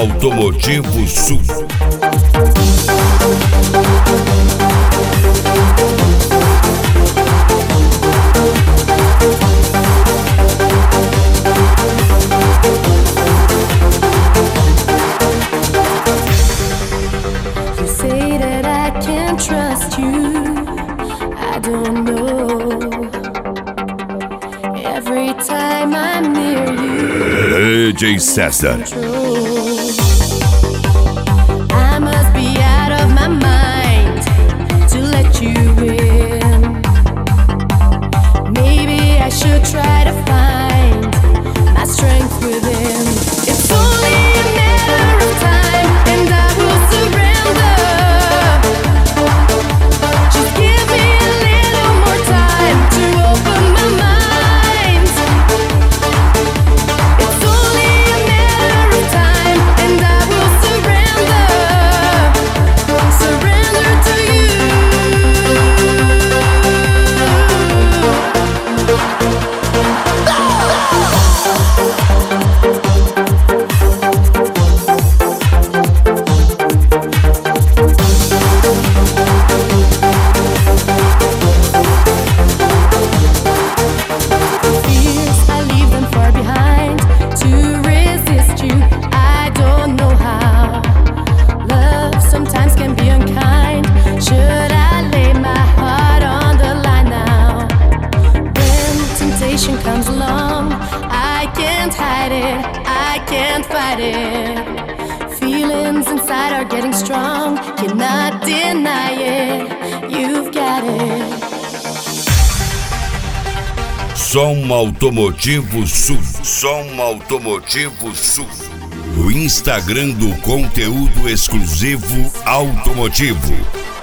Automotivo Sul. You say that I can't trust you. I don't know. Every time I'm near you, DJ César. I must be out of my mind to let you in. Maybe I should try to find my strength within. It's only a matter of time, and I will surrender. Just give me a little more time to open my mind. It's only a matter of time, and I will surrender to you. Fears, I leave them far behind to resist you. I don't know how. Love sometimes can be unkind. Should I lay my heart on the line now? When temptation comes along, I can't hide it, I can't fight it. Feelings inside are getting strong, cannot deny it. You've got it. Som Automotivo Sul. Som Automotivo Sul. O Instagram do conteúdo exclusivo automotivo.